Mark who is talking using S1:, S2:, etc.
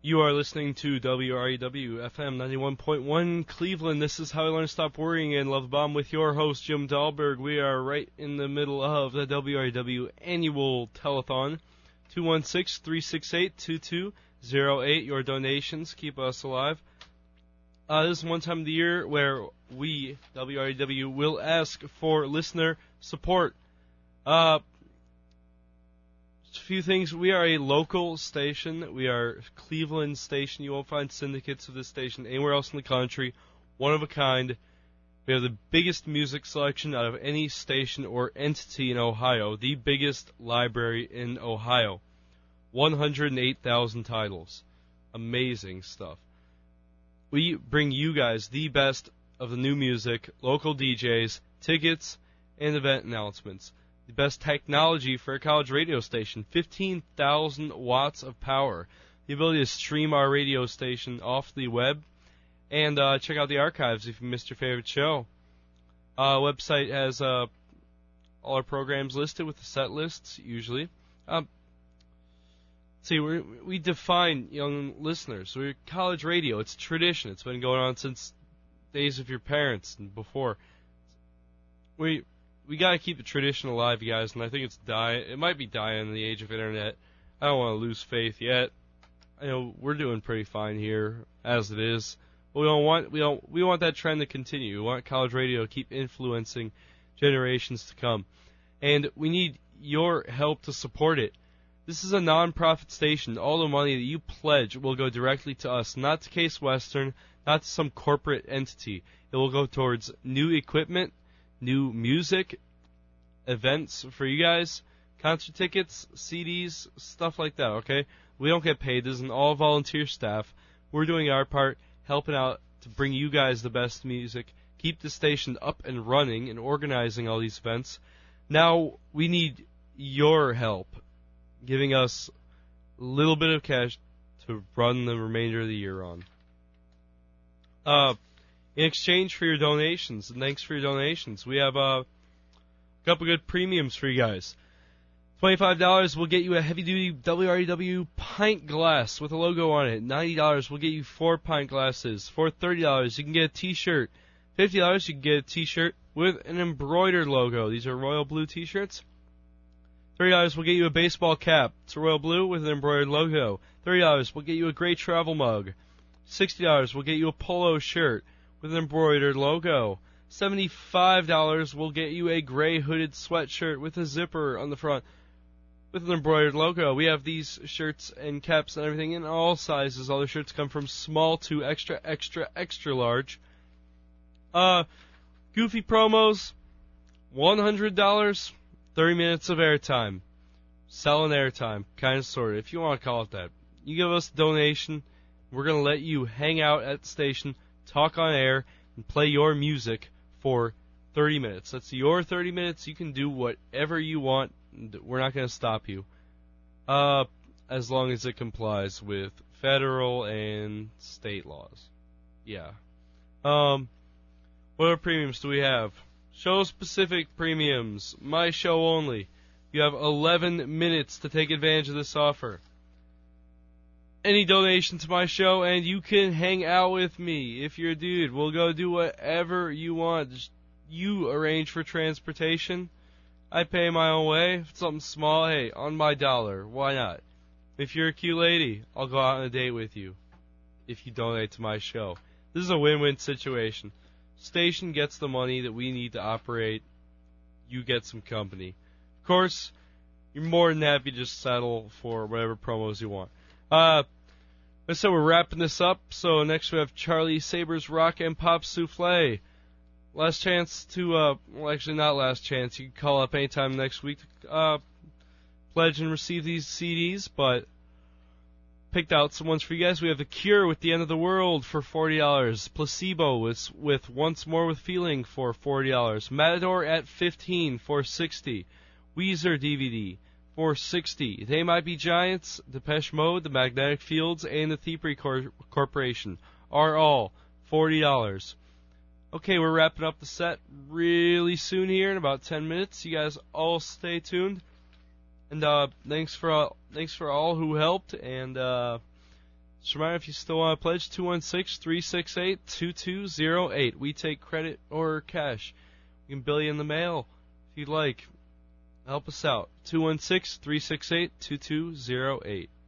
S1: You are listening to WREW FM 91.1 Cleveland. This is How I Learned to Stop Worrying and Love Bomb with your host, Jim Dahlberg. We are right in the middle of the WREW annual telethon. 216-368-2208. Your donations keep us alive. This is one time of the year where we, WREW, will ask for listener support. A few things. We are a local station. We are a Cleveland station. You won't find syndicates of this station anywhere else in the country. One of a kind. We have the biggest music selection out of any station or entity in Ohio. The biggest library in Ohio. 108,000 titles. Amazing stuff. We bring you guys the best of the new music, local DJs, tickets, and event announcements. The best technology for a college radio station, 15,000 watts of power. The ability to stream our radio station off the web and check out the archives if you missed your favorite show. Website has all our programs listed with the set lists, usually. See, we define young listeners. We're college radio. It's tradition. It's been going on since days of your parents and before. We got to keep the tradition alive, you guys, and I think it's dying. It might be dying in the age of internet. I don't want to lose faith yet. I know we're doing pretty fine here as it is. But we want that trend to continue. We want college radio to keep influencing generations to come. And we need your help to support it. This is a non-profit station. All the money that you pledge will go directly to us, not to Case Western, not to some corporate entity. It will go towards new equipment, new music, events for you guys, concert tickets, CDs, stuff like that, okay? We don't get paid. This is an all-volunteer staff. We're doing our part, helping out to bring you guys the best music, keep the station up and running and organizing all these events. Now we need your help, giving us a little bit of cash to run the remainder of the year on. In exchange for your donations, and thanks for your donations, we have a couple good premiums for you guys. $25 will get you a heavy-duty WREW pint glass with a logo on it. $90 will get you 4 pint glasses. For $30, you can get a T-shirt. $50, you can get a T-shirt with an embroidered logo. These are royal blue T-shirts. $30 will get you a baseball cap. It's a royal blue with an embroidered logo. $30 will get you a gray travel mug. $60 will get you a polo shirt with an embroidered logo. $75 will get you a gray hooded sweatshirt with a zipper on the front with an embroidered logo. We have these shirts and caps and everything in all sizes. All the shirts come from small to extra, extra, extra large. Goofy promos, $100, 30 minutes of airtime. Selling airtime, kind of, sort of, if you want to call it that. You give us a donation, we're going to let you hang out at the station, talk on air, and play your music for 30 minutes. That's your 30 minutes. You can do whatever you want. We're not going to stop you. As long as it complies with federal and state laws. Yeah. What other premiums do we have? Show-specific premiums. My show only. You have 11 minutes to take advantage of this offer. Any donation to my show, and you can hang out with me. If you're a dude, we'll go do whatever you want. Just you arrange for transportation. I pay my own way. If it's something small, hey, on my dollar. Why not? If you're a cute lady, I'll go out on a date with you. If you donate to my show. This is a win-win situation. Station gets the money that we need to operate. You get some company. Of course, you're more than happy to just settle for whatever promos you want. So we're wrapping this up. So next we have Charlie Saber's Rock and Pop Souffle. Last chance to, well, actually not last chance. You can call up anytime next week to pledge and receive these CDs, but picked out some ones for you guys. We have The Cure with The End of the World for $40. Placebo with Once More with Feeling for $40. Matador at 15 for $60. Weezer DVD for $60. They Might Be Giants, Depeche Mode, The Magnetic Fields, and the Thievery Corporation are all $40. Okay, we're wrapping up the set really soon here in about 10 minutes. You guys all stay tuned. And thanks for all who helped, and Just a reminder, if you still want to pledge, 216-368-2208. We take credit or cash. We can bill you in the mail if you'd like. Help us out. 216-368-2208.